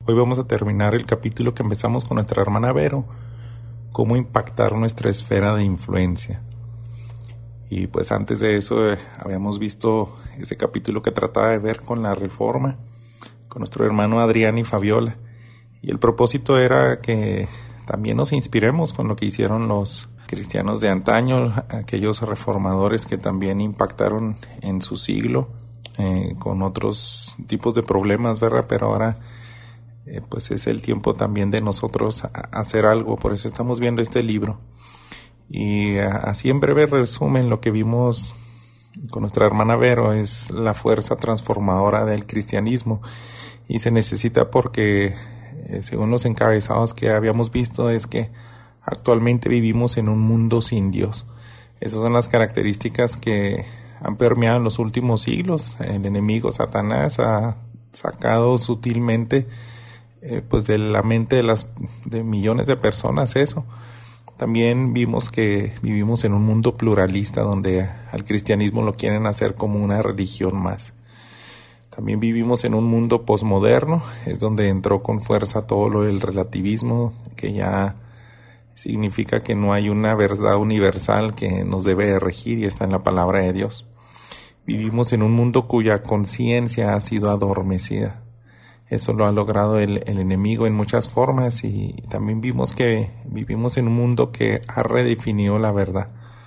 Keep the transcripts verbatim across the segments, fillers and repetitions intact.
Hoy vamos a terminar el capítulo que empezamos con nuestra hermana Vero, cómo impactar nuestra esfera de influencia. Y pues antes de eso eh, habíamos visto ese capítulo que trataba de ver con la reforma, con nuestro hermano Adrián y Fabiola. Y el propósito era que también nos inspiremos con lo que hicieron los cristianos de antaño, aquellos reformadores que también impactaron en su siglo eh, con otros tipos de problemas, ¿verdad? Pero ahora eh, pues es el tiempo también de nosotros hacer algo, por eso estamos viendo este libro. Y así en breve resumen, lo que vimos con nuestra hermana Vero es la fuerza transformadora del cristianismo, y se necesita porque eh, según los encabezados que habíamos visto es que actualmente vivimos en un mundo sin Dios. Esas son las características que han permeado en los últimos siglos. El enemigo Satanás ha sacado sutilmente eh, pues de la mente de las de millones de personas eso. También vimos que vivimos en un mundo pluralista donde al cristianismo lo quieren hacer como una religión más. También vivimos en un mundo posmoderno, es donde entró con fuerza todo lo del relativismo, que ya significa que no hay una verdad universal que nos debe regir y está en la palabra de Dios. Vivimos en un mundo cuya conciencia ha sido adormecida. Eso lo ha logrado el, el enemigo en muchas formas, y también vimos que vivimos en un mundo que ha redefinido la verdad.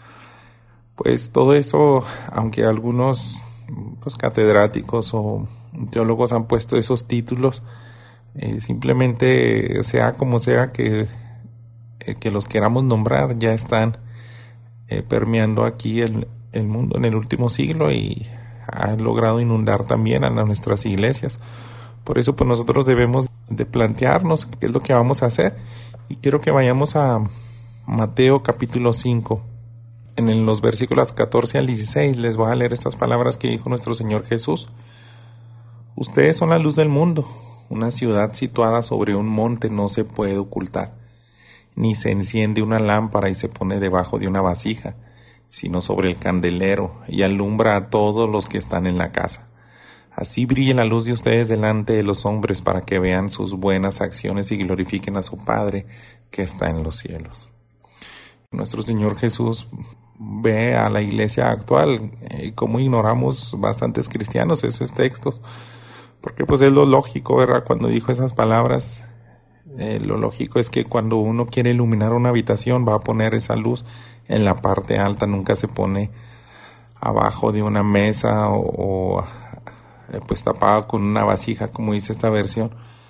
Pues todo eso, aunque algunos pues, catedráticos o teólogos han puesto esos títulos, eh, simplemente sea como sea que, eh, que los queramos nombrar, ya están eh, permeando aquí el, el mundo en el último siglo y han logrado inundar también a nuestras iglesias. Por eso pues nosotros debemos de plantearnos qué es lo que vamos a hacer. Y quiero que vayamos a Mateo capítulo cinco. En los versículos catorce al dieciséis les voy a leer estas palabras que dijo nuestro Señor Jesús. Ustedes son la luz del mundo. Una ciudad situada sobre un monte no se puede ocultar. Ni se enciende una lámpara y se pone debajo de una vasija, sino sobre el candelero, y alumbra a todos los que están en la casa. Así brille la luz de ustedes delante de los hombres para que vean sus buenas acciones y glorifiquen a su Padre que está en los cielos. Nuestro Señor Jesús ve a la iglesia actual y eh, cómo ignoramos bastantes cristianos esos textos, porque pues es lo lógico, ¿verdad? Cuando dijo esas palabras, eh, lo lógico es que cuando uno quiere iluminar una habitación va a poner esa luz en la parte alta, nunca se pone abajo de una mesa o, o pues tapado con una vasija, como dice esta versión.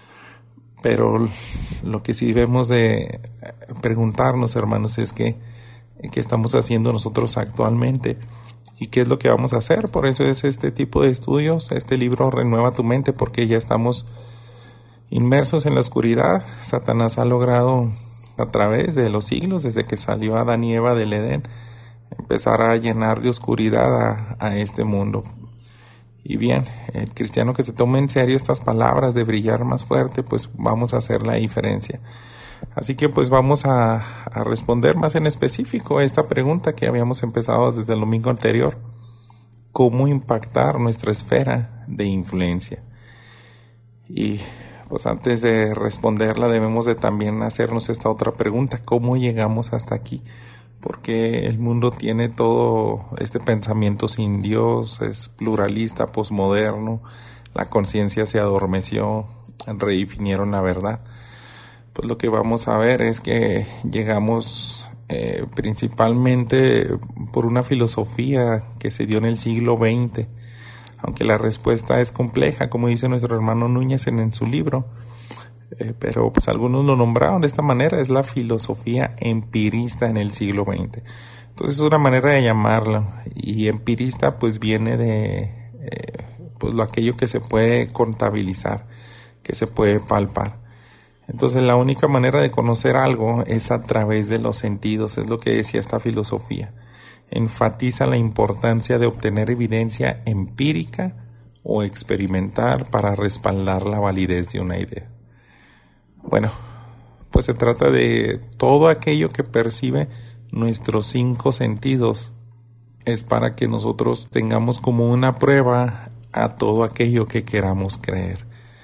Pero lo que sí debemos de preguntarnos, hermanos, es que qué estamos haciendo nosotros actualmente y qué es lo que vamos a hacer. Por eso es este tipo de estudios, este libro Renueva tu mente, porque ya estamos inmersos en la oscuridad. Satanás ha logrado a través de los siglos, desde que salió Adán y Eva del Edén, empezar a llenar de oscuridad a, a este mundo. Y bien, el cristiano que se tome en serio estas palabras de brillar más fuerte, pues vamos a hacer la diferencia. Así que pues vamos a, a responder más en específico a esta pregunta que habíamos empezado desde el domingo anterior. ¿Cómo impactar nuestra esfera de influencia? Y pues antes de responderla debemos de también hacernos esta otra pregunta. ¿Cómo llegamos hasta aquí? Porque el mundo tiene todo este pensamiento sin Dios, es pluralista, posmoderno, la conciencia se adormeció, redefinieron la verdad. Pues lo que vamos a ver es que llegamos eh, principalmente por una filosofía que se dio en el siglo veinte, aunque la respuesta es compleja, como dice nuestro hermano Núñez en, en su libro. Eh, pero pues algunos lo nombraron de esta manera, es la filosofía empirista en el siglo veinte. Entonces es una manera de llamarlo, y empirista pues viene de eh, pues lo aquello que se puede contabilizar, que se puede palpar. Entonces la única manera de conocer algo es a través de los sentidos, es lo que decía esta filosofía. Enfatiza la importancia de obtener evidencia empírica o experimental para respaldar la validez de una idea. Bueno, pues se trata de todo aquello que percibe nuestros cinco sentidos. Es para que nosotros tengamos como una prueba a todo aquello que queramos creer.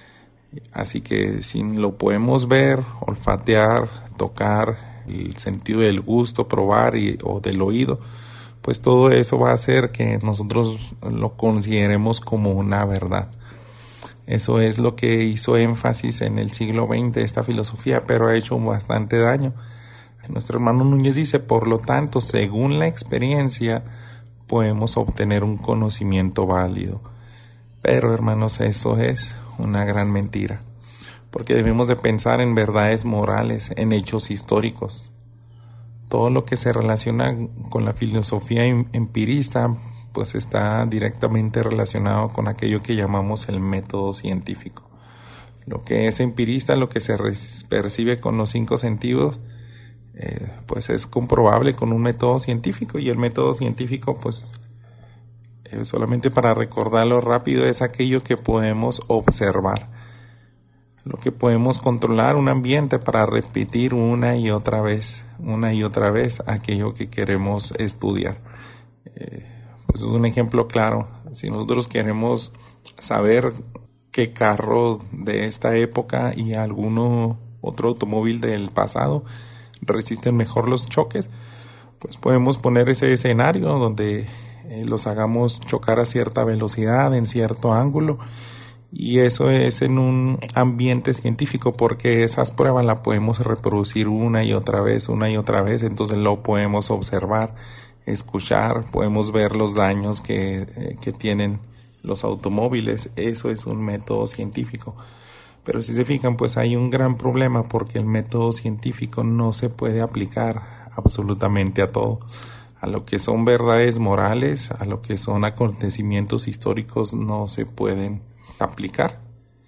Así que si lo podemos ver, olfatear, tocar, el sentido del gusto, probar y, o del oído, pues todo eso va a hacer que nosotros lo consideremos como una verdad. Eso es lo que hizo énfasis en el siglo veinte esta filosofía, pero ha hecho bastante daño. Nuestro hermano Núñez dice, por lo tanto, según la experiencia, podemos obtener un conocimiento válido. Pero, hermanos, eso es una gran mentira, porque debemos de pensar en verdades morales, en hechos históricos. Todo lo que se relaciona con la filosofía empirista, pues está directamente relacionado con aquello que llamamos el método científico. Lo que es empirista, lo que se percibe con los cinco sentidos, eh, pues es comprobable con un método científico, y el método científico, pues eh, solamente para recordarlo rápido, es aquello que podemos observar, lo que podemos controlar un ambiente para repetir una y otra vez, una y otra vez aquello que queremos estudiar. Eh, pues es un ejemplo claro. Si nosotros queremos saber qué carro de esta época y alguno otro automóvil del pasado resisten mejor los choques, pues podemos poner ese escenario donde eh, los hagamos chocar a cierta velocidad, en cierto ángulo, y eso es en un ambiente científico, porque esas pruebas las podemos reproducir una y otra vez, una y otra vez, entonces lo podemos observar, escuchar, podemos ver los daños que, eh, que tienen los automóviles. Eso es un método científico. Pero si se fijan, pues hay un gran problema, porque el método científico no se puede aplicar absolutamente a todo. A lo que son verdades morales, a lo que son acontecimientos históricos, no se pueden aplicar.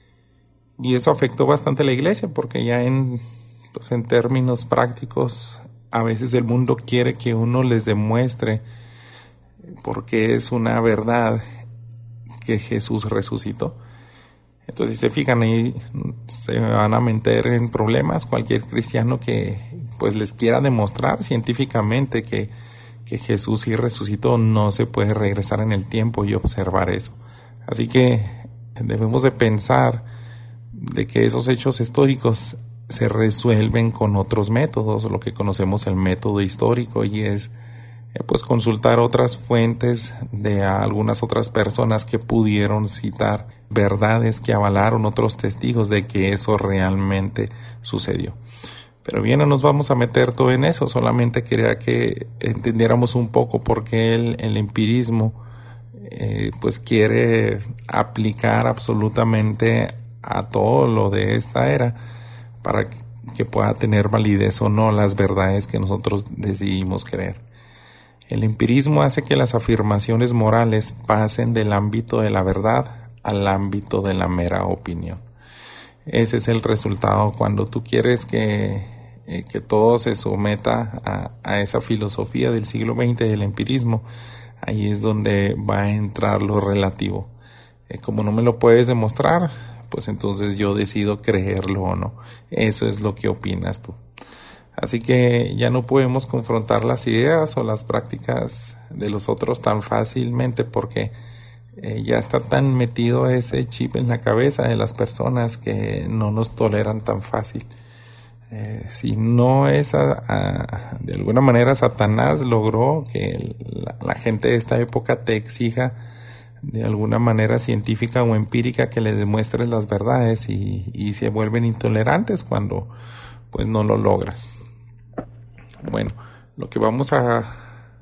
Y eso afectó bastante a la iglesia, porque ya en, pues en términos prácticos, a veces el mundo quiere que uno les demuestre, porque es una verdad, que Jesús resucitó. Entonces, si se fijan, ahí se van a meter en problemas cualquier cristiano que pues les quiera demostrar científicamente que, que Jesús sí resucitó. No se puede regresar en el tiempo y observar eso. Así que debemos de pensar de que esos hechos históricos se resuelven con otros métodos, lo que conocemos el método histórico, y es eh, pues consultar otras fuentes de algunas otras personas que pudieron citar verdades que avalaron otros testigos de que eso realmente sucedió. Pero bien, no nos vamos a meter todo en eso, solamente quería que entendiéramos un poco por qué el, el empirismo eh, pues quiere aplicar absolutamente a todo lo de esta era para que pueda tener validez o no las verdades que nosotros decidimos creer. El empirismo hace que las afirmaciones morales pasen del ámbito de la verdad al ámbito de la mera opinión. Ese es el resultado cuando tú quieres que, eh, que todo se someta a, a esa filosofía del siglo veinte del empirismo. Ahí es donde va a entrar lo relativo. Eh, como no me lo puedes demostrar, pues entonces yo decido creerlo o no. Eso es lo que opinas tú. Así que ya no podemos confrontar las ideas o las prácticas de los otros tan fácilmente, porque eh, ya está tan metido ese chip en la cabeza de las personas que no nos toleran tan fácil. Eh, si no es a, a, de alguna manera Satanás logró que la, la gente de esta época te exija de alguna manera científica o empírica que le demuestres las verdades, y, y se vuelven intolerantes cuando pues no lo logras. Bueno, lo que vamos a, a,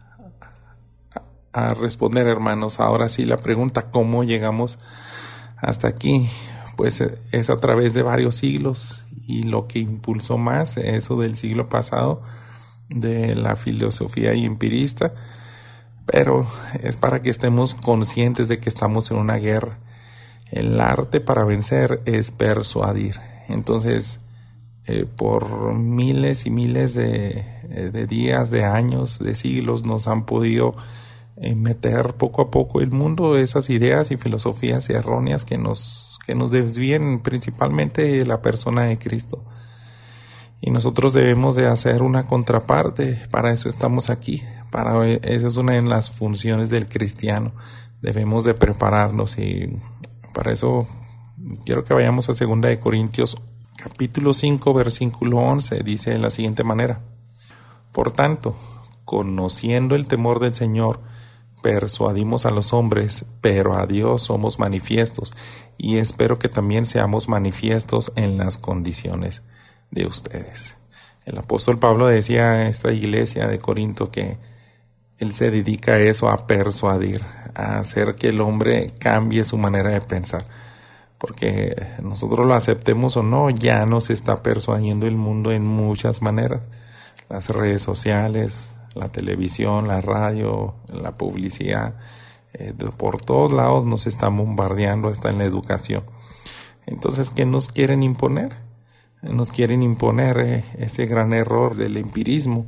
a responder, hermanos, ahora sí la pregunta ¿cómo llegamos hasta aquí? Pues es a través de varios siglos, y lo que impulsó más eso del siglo pasado de la filosofía empirista, pero es para que estemos conscientes de que estamos en una guerra. El arte para vencer es persuadir. Entonces, eh, por miles y miles de, de días, de años, de siglos, nos han podido eh, meter poco a poco el mundo esas ideas y filosofías erróneas que nos, que nos desvíen principalmente de la persona de Cristo. Y nosotros debemos de hacer una contraparte. Para eso estamos aquí. Para eso es una de las funciones del cristiano. Debemos de prepararnos, y para eso Quiero que vayamos a segunda de Corintios capítulo cinco, versículo once. Dice de la siguiente manera: Por tanto, conociendo el temor del Señor, persuadimos a los hombres, pero a Dios somos manifiestos, y espero que también seamos manifiestos en las condiciones de ustedes. El apóstol Pablo decía a esta iglesia de Corinto que él se dedica a eso, a persuadir, a hacer que el hombre cambie su manera de pensar. Porque nosotros lo aceptemos o no, ya nos está persuadiendo el mundo en muchas maneras. Las redes sociales, la televisión, la radio, la publicidad, eh, por todos lados nos están bombardeando, hasta en la educación. Entonces, ¿qué nos quieren imponer? Nos quieren imponer eh, ese gran error del empirismo.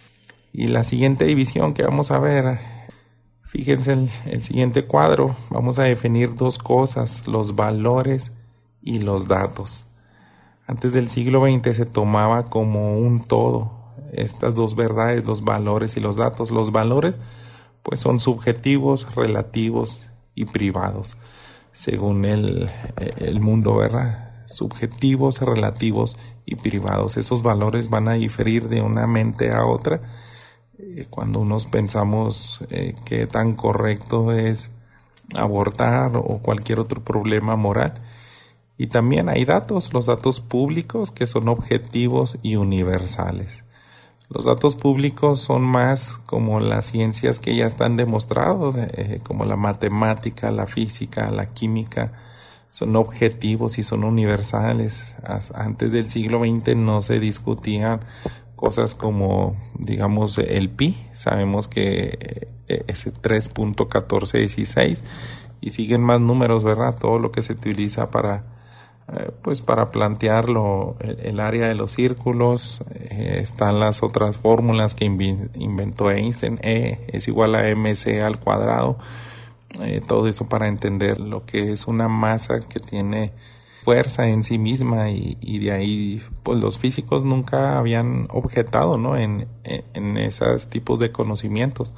Y la siguiente división que vamos a ver, fíjense el, el siguiente cuadro, vamos a definir dos cosas: los valores y los datos. Antes del siglo veinte se tomaba como un todo estas dos verdades, los valores y los datos. Los valores pues son subjetivos, relativos y privados, según el, el mundo, ¿verdad? Subjetivos, relativos y privados. Esos valores van a diferir de una mente a otra. Cuando unos pensamos eh, que tan correcto es abortar o cualquier otro problema moral. Y también hay datos, los datos públicos, que son objetivos y universales. Los datos públicos son más como las ciencias que ya están demostrados, eh, como la matemática, la física, la química. Son objetivos y son universales. Antes del siglo veinte no se discutían cosas como, digamos, el pi. Sabemos que es tres punto catorce dieciséis y siguen más números, ¿verdad? Todo lo que se utiliza para, eh, pues para plantearlo, el, el área de los círculos. Eh, están las otras fórmulas que inventó Einstein. E es igual a mc al cuadrado. Eh, todo eso para entender lo que es una masa que tiene fuerza en sí misma, y, y de ahí pues los físicos nunca habían objetado, ¿no? en, en, en esos tipos de conocimientos.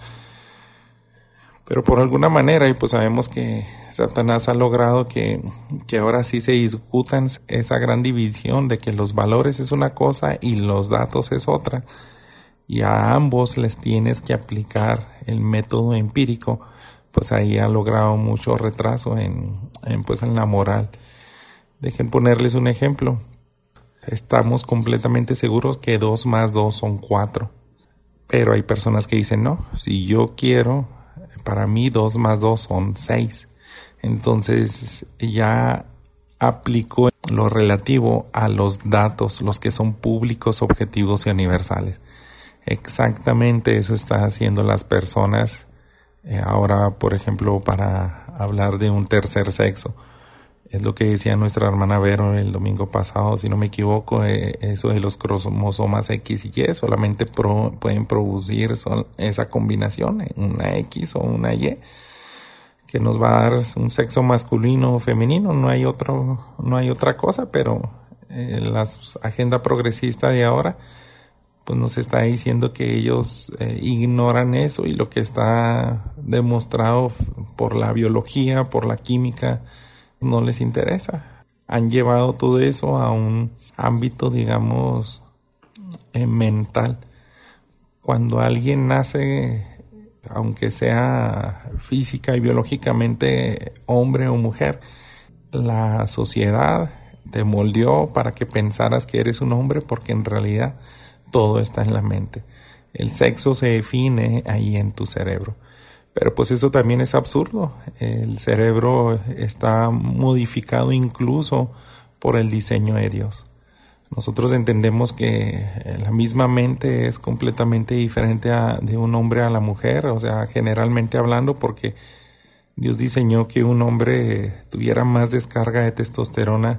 Pero por alguna manera, y pues sabemos que Satanás ha logrado que, que ahora sí se discutan esa gran división de que los valores es una cosa y los datos es otra, y a ambos les tienes que aplicar el método empírico. Pues ahí ha logrado mucho retraso en, en, pues en la moral. Dejen ponerles un ejemplo. Estamos completamente seguros que dos más dos son cuatro. Pero hay personas que dicen, no, si yo quiero, para mí dos más dos son seis. Entonces ya aplicó lo relativo a los datos, los que son públicos, objetivos y universales. Exactamente eso están haciendo las personas. Eh, ahora, por ejemplo, para hablar de un tercer sexo. Es lo que decía nuestra hermana Vero el domingo pasado, si no me equivoco, eh, eso de los cromosomas X y Y solamente pro, pueden producir son, esa combinación, una X o una Y, que nos va a dar un sexo masculino o femenino. No hay otro, no hay otra cosa, pero eh, la agenda progresista de ahora pues nos está diciendo que ellos eh, ignoran eso, y lo que está demostrado por la biología, por la química, no les interesa. Han llevado todo eso a un ámbito, digamos, eh, mental. Cuando alguien nace, aunque sea física y biológicamente hombre o mujer, la sociedad te moldeó para que pensaras que eres un hombre, porque en realidad todo está en la mente. El sexo se define ahí en tu cerebro. Pero pues eso también es absurdo. El cerebro está modificado incluso por el diseño de Dios. Nosotros entendemos que la misma mente es completamente diferente a, de un hombre a la mujer, o sea, generalmente hablando, porque Dios diseñó que un hombre tuviera más descarga de testosterona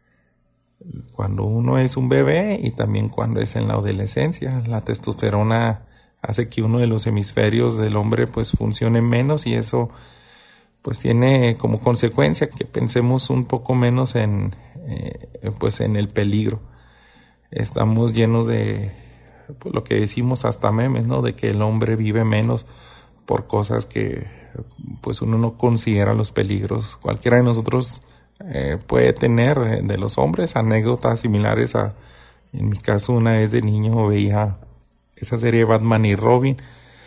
cuando uno es un bebé y también cuando es en la adolescencia. La testosterona hace que uno de los hemisferios del hombre pues funcione menos, y eso pues tiene como consecuencia que pensemos un poco menos en eh, pues en el peligro. Estamos llenos de pues, lo que decimos hasta memes, ¿no? De que el hombre vive menos por cosas que pues uno no considera los peligros. Cualquiera de nosotros eh, puede tener eh, de los hombres anécdotas similares a, en mi caso, una vez de niño veía esa serie Batman y Robin.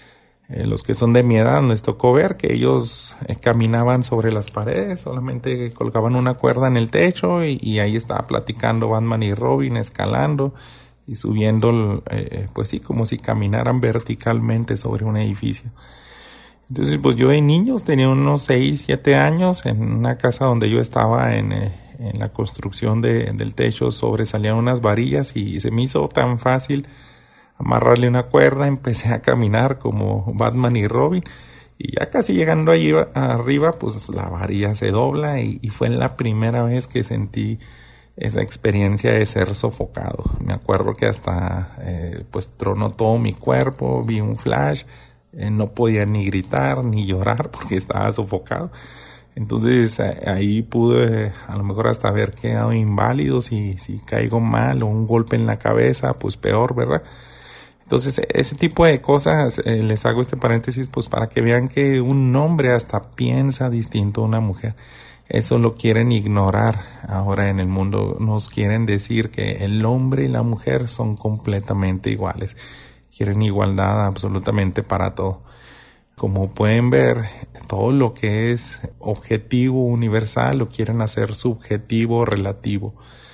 Eh, los que son de mi edad nos tocó ver que ellos eh, caminaban sobre las paredes, solamente colgaban una cuerda en el techo y, y ahí estaba platicando Batman y Robin, escalando y subiendo, eh, pues sí, como si caminaran verticalmente sobre un edificio. Entonces, pues yo de niños tenía unos seis, siete años, en una casa donde yo estaba en, eh, en la construcción de, del techo sobresalían unas varillas y se me hizo tan fácil amarrarle una cuerda, empecé a caminar como Batman y Robin y ya casi llegando allí arriba, pues la varilla se dobla y, y fue la primera vez que sentí esa experiencia de ser sofocado. Me acuerdo que hasta eh, pues tronó todo mi cuerpo, vi un flash, eh, no podía ni gritar ni llorar porque estaba sofocado. Entonces ahí pude a lo mejor hasta haber quedado inválido si, si caigo mal o un golpe en la cabeza, pues peor, ¿verdad? Entonces, ese tipo de cosas, eh, les hago este paréntesis pues para que vean que un hombre hasta piensa distinto a una mujer. Eso lo quieren ignorar ahora en el mundo. Nos quieren decir que el hombre y la mujer son completamente iguales. Quieren igualdad absolutamente para todo. Como pueden ver, todo lo que es objetivo, universal, lo quieren hacer subjetivo, relativo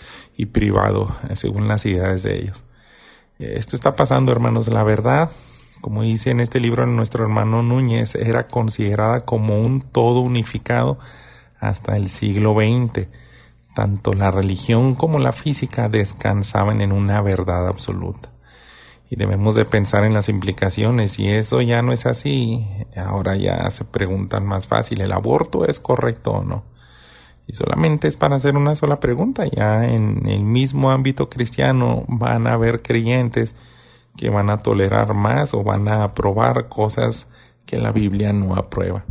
y privado, según las ideas de ellos. Esto está pasando, hermanos. La verdad, como dice en este libro nuestro hermano Núñez, era considerada como un todo unificado hasta el siglo veinte. Tanto la religión como la física descansaban en una verdad absoluta. Y debemos de pensar en las implicaciones. Si eso ya no es así, ahora ya se preguntan más fácil, ¿el aborto es correcto o no? Y solamente es para hacer una sola pregunta. Ya en el mismo ámbito cristiano van a haber creyentes que van a tolerar más o van a aprobar cosas que la Biblia no aprueba.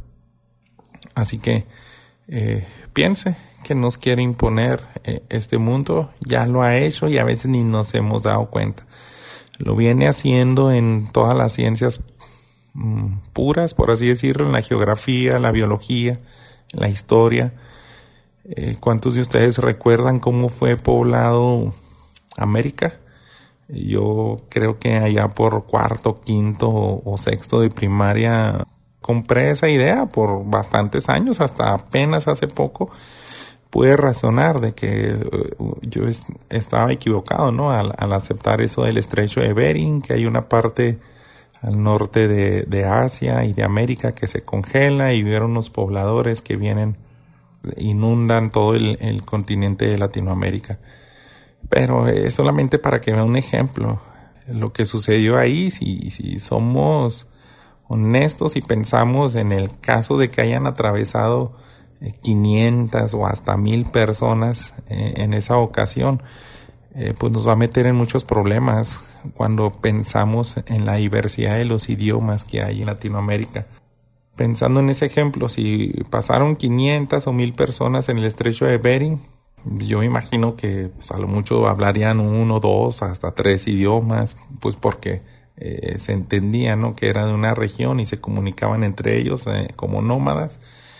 Así que eh, piense que nos quiere imponer eh, este mundo. Ya lo ha hecho y a veces ni nos hemos dado cuenta. Lo viene haciendo en todas las ciencias mmm, puras, por así decirlo, en la geografía, la biología, la historia. Eh, ¿Cuántos de ustedes recuerdan cómo fue poblado América? Yo creo que allá por cuarto, quinto o, o sexto de primaria compré esa idea por bastantes años, hasta apenas hace poco pude razonar de que uh, yo es, estaba equivocado, ¿no? Al, al aceptar eso del estrecho de Bering, que hay una parte al norte de, de Asia y de América que se congela y vieron unos pobladores que vienen inundan todo el, el continente de Latinoamérica. Pero es solamente para que vean un ejemplo. Lo que sucedió ahí, si, si somos honestos y pensamos en el caso de que hayan atravesado quinientas o hasta mil personas eh, en esa ocasión, eh, pues nos va a meter en muchos problemas cuando pensamos en la diversidad de los idiomas que hay en Latinoamérica. Pensando en ese ejemplo, si pasaron quinientas o mil personas en el estrecho de Bering, yo me imagino que pues, a lo mucho hablarían uno, dos, hasta tres idiomas, pues porque eh, se entendía, ¿no?, que era de una región y se comunicaban entre ellos eh, como nómadas.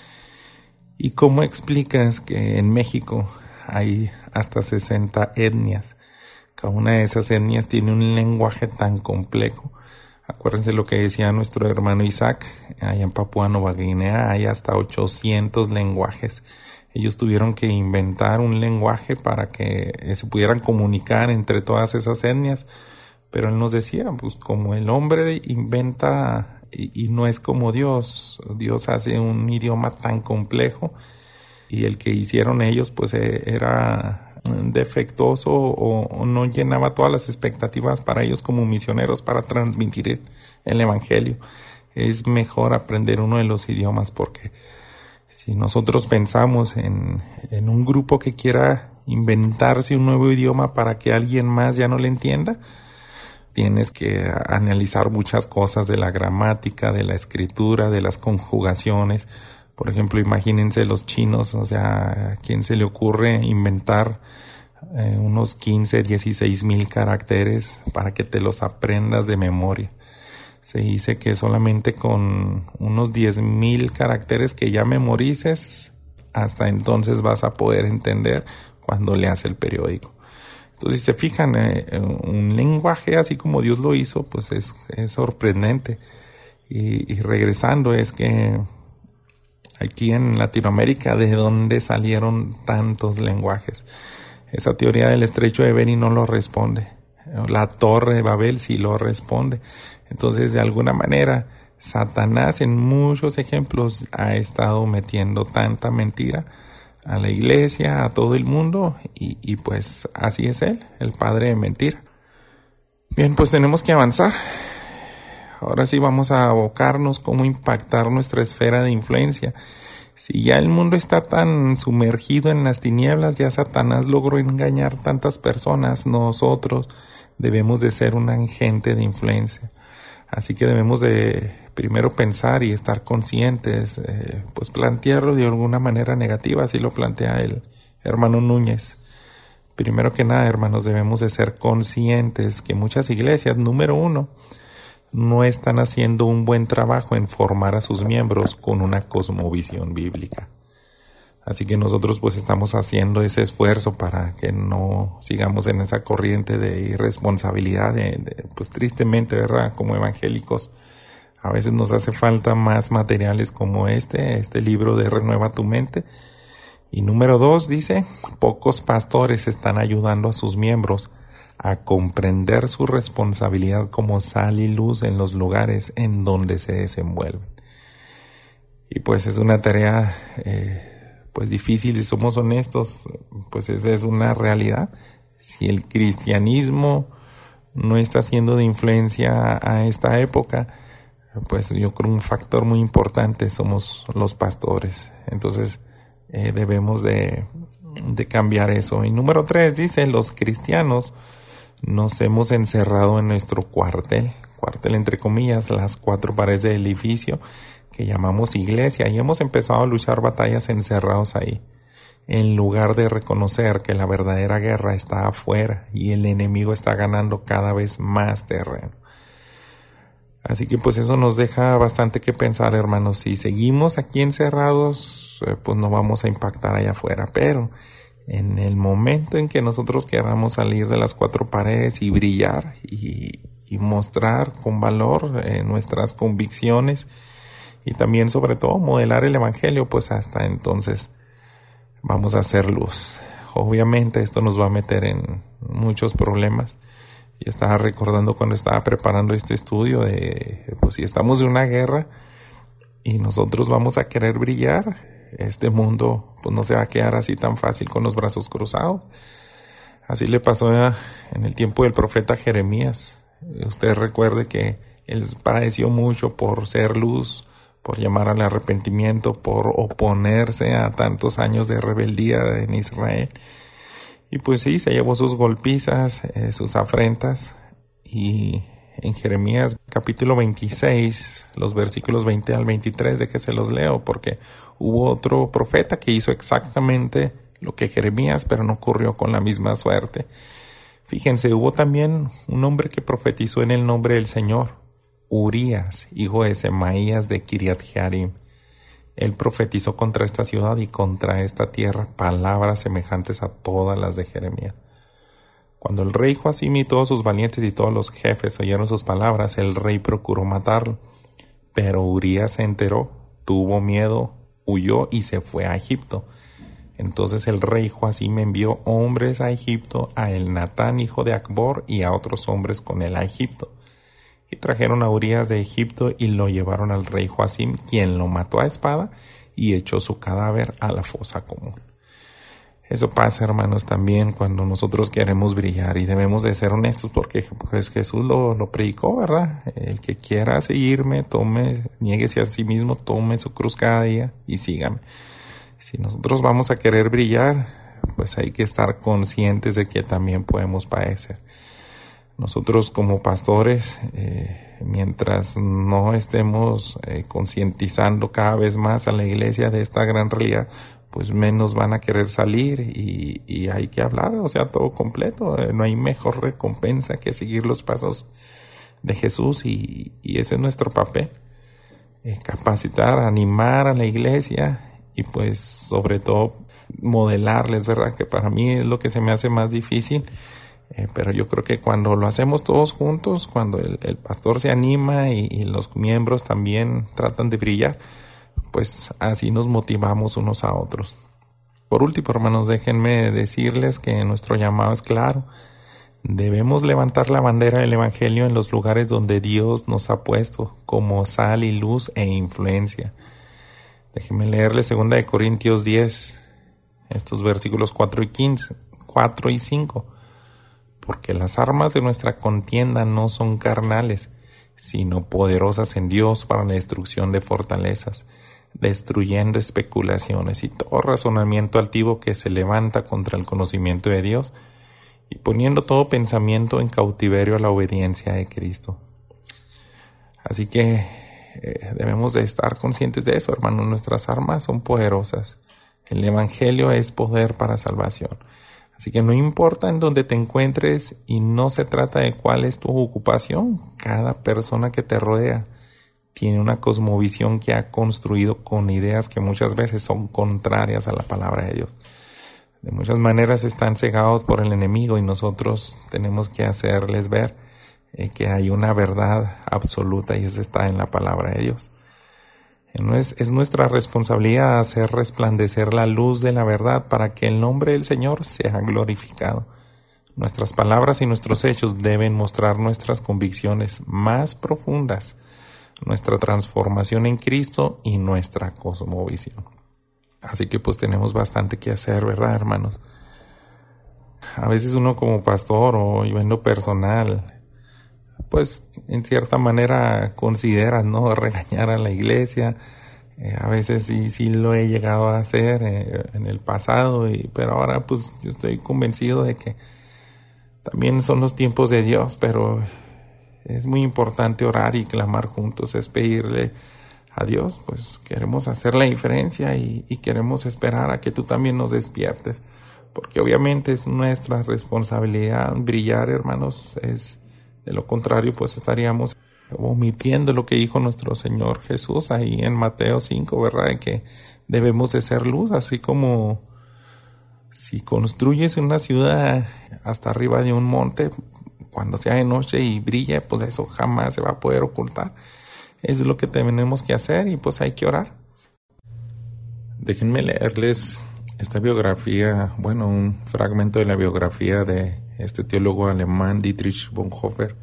¿Y cómo explicas que en México hay hasta sesenta etnias? Cada una de esas etnias tiene un lenguaje tan complejo. Acuérdense lo que decía nuestro hermano Isaac, allá en Papúa Nueva Guinea hay hasta ochocientos lenguajes. Ellos tuvieron que inventar un lenguaje para que se pudieran comunicar entre todas esas etnias. Pero él nos decía, pues como el hombre inventa y, y no es como Dios, Dios hace un idioma tan complejo y el que hicieron ellos pues era defectuoso o, o no llenaba todas las expectativas para ellos como misioneros para transmitir el evangelio. Es mejor aprender uno de los idiomas porque si nosotros pensamos en, en un grupo que quiera inventarse un nuevo idioma para que alguien más ya no le entienda, tienes que analizar muchas cosas de la gramática, de la escritura, de las conjugaciones. Por ejemplo, imagínense los chinos, o sea, ¿a quién se le ocurre inventar eh, unos quince, dieciséis mil caracteres para que te los aprendas de memoria? Se dice que solamente con unos diez mil caracteres que ya memorices, hasta entonces vas a poder entender cuando leas el periódico. Entonces, si se fijan, eh, un lenguaje así como Dios lo hizo, pues es, es sorprendente. Y, y regresando, es que aquí en Latinoamérica, ¿de dónde salieron tantos lenguajes? Esa teoría del estrecho de Bering no lo responde. La Torre de Babel sí lo responde. Entonces, de alguna manera, Satanás en muchos ejemplos ha estado metiendo tanta mentira a la iglesia, a todo el mundo, y, y pues así es él, el padre de mentira. Bien, pues tenemos que avanzar. Ahora sí vamos a abocarnos cómo impactar nuestra esfera de influencia. Si ya el mundo está tan sumergido en las tinieblas, ya Satanás logró engañar tantas personas, nosotros debemos de ser un agente de influencia. Así que debemos de primero pensar y estar conscientes, eh, pues plantearlo de alguna manera negativa, así lo plantea el hermano Núñez. Primero que nada, hermanos, debemos de ser conscientes que muchas iglesias, número uno, no están haciendo un buen trabajo en formar a sus miembros con una cosmovisión bíblica. Así que nosotros pues estamos haciendo ese esfuerzo para que no sigamos en esa corriente de irresponsabilidad, de, de, pues tristemente, ¿verdad? Como evangélicos, a veces nos hace falta más materiales como este, este libro de Renueva tu Mente. Y número dos dice, pocos pastores están ayudando a sus miembros a comprender su responsabilidad como sal y luz en los lugares en donde se desenvuelven. Y pues es una tarea eh, pues difícil, si somos honestos, pues esa es una realidad. Si el cristianismo no está siendo de influencia a esta época, pues yo creo un factor muy importante somos los pastores. Entonces eh, debemos de, de cambiar eso. Y número tres dice, los cristianos nos hemos encerrado en nuestro cuartel, cuartel entre comillas, las cuatro paredes del edificio que llamamos iglesia, y hemos empezado a luchar batallas encerrados ahí, en lugar de reconocer que la verdadera guerra está afuera y el enemigo está ganando cada vez más terreno. Así que pues eso nos deja bastante que pensar, hermanos. Si seguimos aquí encerrados, eh, pues no vamos a impactar allá afuera, pero en el momento en que nosotros queramos salir de las cuatro paredes y brillar y, y mostrar con valor eh, nuestras convicciones y también sobre todo modelar el evangelio, pues hasta entonces vamos a hacer luz. Obviamente esto nos va a meter en muchos problemas. Yo estaba recordando cuando estaba preparando este estudio de, pues si estamos en una guerra y nosotros vamos a querer brillar, este mundo pues no se va a quedar así tan fácil con los brazos cruzados. Así le pasó en el tiempo del profeta Jeremías. Usted recuerde que él padeció mucho por ser luz, por llamar al arrepentimiento, por oponerse a tantos años de rebeldía en Israel. Y pues sí, se llevó sus golpizas, eh, sus afrentas. Y en Jeremías capítulo veintiséis, los versículos veinte al veintitrés, de que se los leo, porque hubo otro profeta que hizo exactamente lo que Jeremías, pero no ocurrió con la misma suerte. Fíjense, hubo también un hombre que profetizó en el nombre del Señor, Urías, hijo de Semaías de Kiriat Jearim. Él profetizó contra esta ciudad y contra esta tierra palabras semejantes a todas las de Jeremías. Cuando el rey Joacim y todos sus valientes y todos los jefes oyeron sus palabras, el rey procuró matarlo. Pero Urías se enteró, tuvo miedo, huyó y se fue a Egipto. Entonces el rey Joacim envió hombres a Egipto, a Elnatán, hijo de Acbor, y a otros hombres con él a Egipto. Y trajeron a Urías de Egipto y lo llevaron al rey Joacim, quien lo mató a espada y echó su cadáver a la fosa común. Eso pasa, hermanos, también cuando nosotros queremos brillar, y debemos de ser honestos porque pues Jesús lo, lo predicó, ¿verdad? El que quiera seguirme, tome, niéguese a sí mismo, tome su cruz cada día y sígame. Si nosotros vamos a querer brillar, pues hay que estar conscientes de que también podemos padecer. Nosotros como pastores, eh, mientras no estemos eh, concientizando cada vez más a la iglesia de esta gran realidad, pues menos van a querer salir y, y hay que hablar, o sea, todo completo. Eh, no hay mejor recompensa que seguir los pasos de Jesús y, y ese es nuestro papel. Eh, capacitar, animar a la iglesia y pues sobre todo modelarles, ¿verdad? Que para mí es lo que se me hace más difícil, eh, pero yo creo que cuando lo hacemos todos juntos, cuando el, el pastor se anima y, y los miembros también tratan de brillar, pues así nos motivamos unos a otros. Por último, hermanos, déjenme decirles que nuestro llamado es claro. Debemos levantar la bandera del Evangelio en los lugares donde Dios nos ha puesto como sal y luz e influencia. Déjenme leerles segunda de Corintios diez, estos versículos cuatro y quince, cuatro y cinco. Porque las armas de nuestra contienda no son carnales, sino poderosas en Dios para la destrucción de fortalezas, destruyendo especulaciones y todo razonamiento altivo que se levanta contra el conocimiento de Dios, y poniendo todo pensamiento en cautiverio a la obediencia de Cristo. Así que eh, debemos de estar conscientes de eso, hermanos. Nuestras armas son poderosas. El Evangelio es poder para salvación. Así que no importa en dónde te encuentres, y no se trata de cuál es tu ocupación. Cada persona que te rodea tiene una cosmovisión que ha construido con ideas que muchas veces son contrarias a la palabra de Dios. De muchas maneras están cegados por el enemigo, y nosotros tenemos que hacerles ver eh, que hay una verdad absoluta, y esa está en la palabra de Dios. Es, es nuestra responsabilidad hacer resplandecer la luz de la verdad para que el nombre del Señor sea glorificado. Nuestras palabras y nuestros hechos deben mostrar nuestras convicciones más profundas, nuestra transformación en Cristo y nuestra cosmovisión. Así que pues tenemos bastante que hacer, ¿verdad, hermanos? A veces uno como pastor o yo en lo personal, pues en cierta manera considera, ¿no?, regañar a la iglesia. Eh, a veces sí, sí lo he llegado a hacer eh, en el pasado, y, pero ahora pues yo estoy convencido de que también son los tiempos de Dios, pero es muy importante orar y clamar juntos, es pedirle a Dios, pues queremos hacer la diferencia y, y queremos esperar a que tú también nos despiertes, porque obviamente es nuestra responsabilidad brillar, hermanos. Es de lo contrario, pues estaríamos omitiendo lo que dijo nuestro Señor Jesús ahí en Mateo cinco, ¿verdad? De que debemos de ser luz, así como si construyes una ciudad hasta arriba de un monte, cuando sea de noche y brille, pues eso jamás se va a poder ocultar. Eso es lo que tenemos que hacer, y pues hay que orar. Déjenme leerles esta biografía, bueno, un fragmento de la biografía de este teólogo alemán Dietrich Bonhoeffer.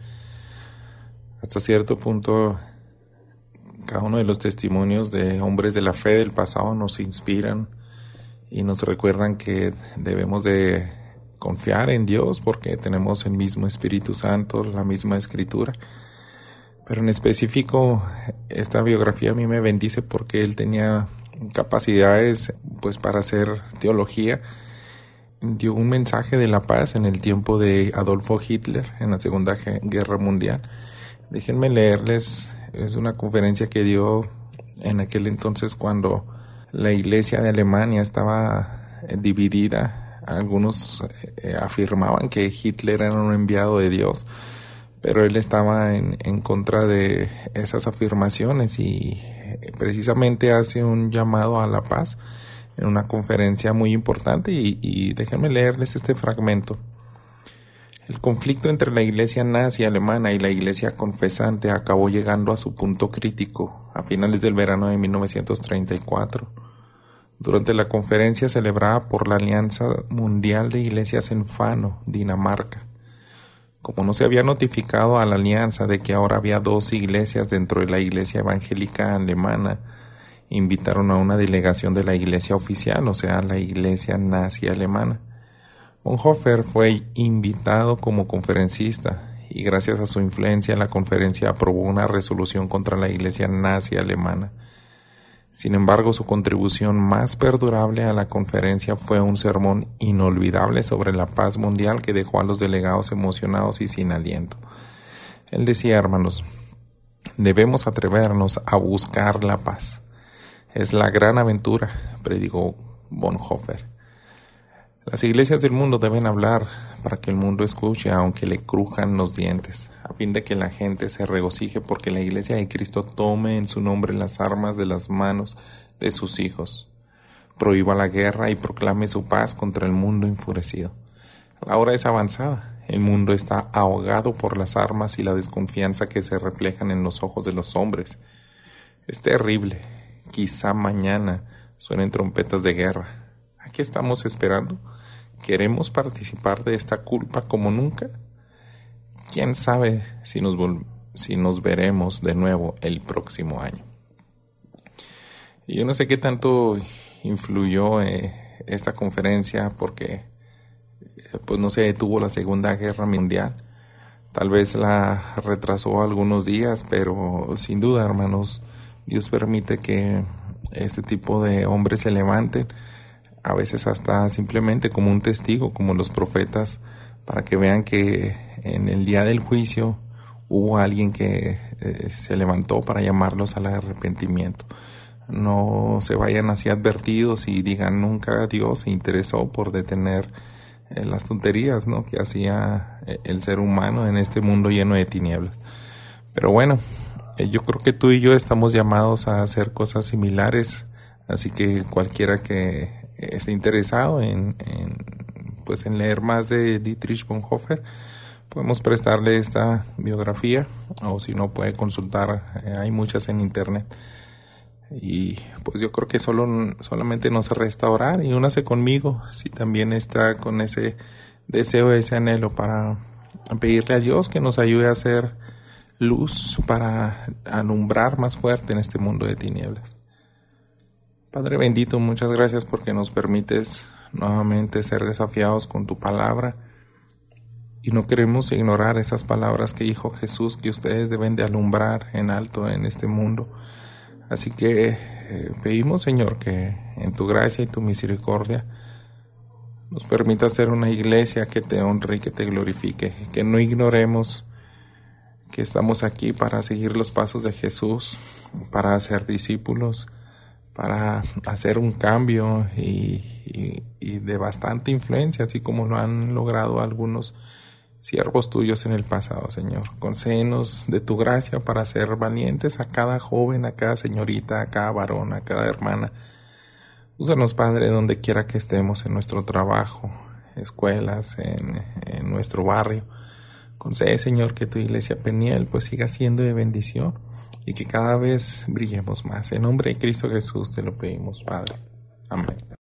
Hasta cierto punto, cada uno de los testimonios de hombres de la fe del pasado nos inspiran y nos recuerdan que debemos de confiar en Dios porque tenemos el mismo Espíritu Santo, la misma Escritura. Pero en específico, esta biografía a mí me bendice porque él tenía capacidades pues para hacer teología. Dio un mensaje de la paz en el tiempo de Adolfo Hitler en la Segunda Guerra Mundial. Déjenme leerles, es una conferencia que dio en aquel entonces cuando la iglesia de Alemania estaba dividida. Algunos eh, afirmaban que Hitler era un enviado de Dios, pero él estaba en, en contra de esas afirmaciones y precisamente hace un llamado a la paz en una conferencia muy importante y, y déjenme leerles este fragmento. El conflicto entre la iglesia nazi alemana y la iglesia confesante acabó llegando a su punto crítico a finales del verano de mil novecientos treinta y cuatro. Durante la conferencia celebrada por la Alianza Mundial de Iglesias en Fano, Dinamarca. Como no se había notificado a la alianza de que ahora había dos iglesias dentro de la iglesia evangélica alemana, invitaron a una delegación de la iglesia oficial, o sea, la iglesia nazi alemana. Bonhoeffer fue invitado como conferencista y gracias a su influencia la conferencia aprobó una resolución contra la iglesia nazi alemana. Sin embargo, su contribución más perdurable a la conferencia fue un sermón inolvidable sobre la paz mundial que dejó a los delegados emocionados y sin aliento. Él decía, hermanos, debemos atrevernos a buscar la paz. Es la gran aventura, predicó Bonhoeffer. Las iglesias del mundo deben hablar para que el mundo escuche aunque le crujan los dientes, a fin de que la gente se regocije porque la iglesia de Cristo tome en su nombre las armas de las manos de sus hijos. prohíba la guerra y proclame su paz contra el mundo enfurecido. La hora es avanzada. El mundo está ahogado por las armas y la desconfianza que se reflejan en los ojos de los hombres. Es terrible. Quizá mañana suenen trompetas de guerra. ¿A qué estamos esperando? ¿Queremos participar de esta culpa como nunca? ¿Quién sabe si nos, vol- si nos veremos de nuevo el próximo año? Y yo no sé qué tanto influyó eh, esta conferencia porque pues no se detuvo la Segunda Guerra Mundial. Tal vez la retrasó algunos días, pero sin duda, hermanos, Dios permite que este tipo de hombres se levanten, a veces hasta simplemente como un testigo, como los profetas, para que vean que en el día del juicio hubo alguien que eh, se levantó para llamarlos al arrepentimiento. No se vayan así advertidos y digan nunca Dios se interesó por detener eh, las tonterías, ¿no?, que hacía eh, el ser humano en este mundo lleno de tinieblas. Pero bueno, eh, yo creo que tú y yo estamos llamados a hacer cosas similares, así que cualquiera que esté interesado en, en pues en leer más de Dietrich Bonhoeffer, podemos prestarle esta biografía, o si no puede consultar, eh, hay muchas en internet. Y pues yo creo que solo solamente nos resta orar y únase conmigo si también está con ese deseo, ese anhelo, para pedirle a Dios que nos ayude a hacer luz para alumbrar más fuerte en este mundo de tinieblas. Padre bendito, muchas gracias porque nos permites nuevamente ser desafiados con tu palabra, y no queremos ignorar esas palabras que dijo Jesús, que ustedes deben de alumbrar en alto en este mundo. Así que eh, pedimos, Señor, que en tu gracia y tu misericordia nos permita ser una iglesia que te honre y que te glorifique, que no ignoremos que estamos aquí para seguir los pasos de Jesús, para hacer discípulos, para hacer un cambio y, y, y de bastante influencia, así como lo han logrado algunos siervos tuyos en el pasado, Señor. Concédenos de tu gracia para ser valientes a cada joven, a cada señorita, a cada varón, a cada hermana. Úsanos, Padre, donde quiera que estemos, en nuestro trabajo, escuelas, en, en nuestro barrio. Concede, Señor, que tu iglesia Peniel pues siga siendo de bendición y que cada vez brillemos más. En nombre de Cristo Jesús te lo pedimos, Padre. Amén.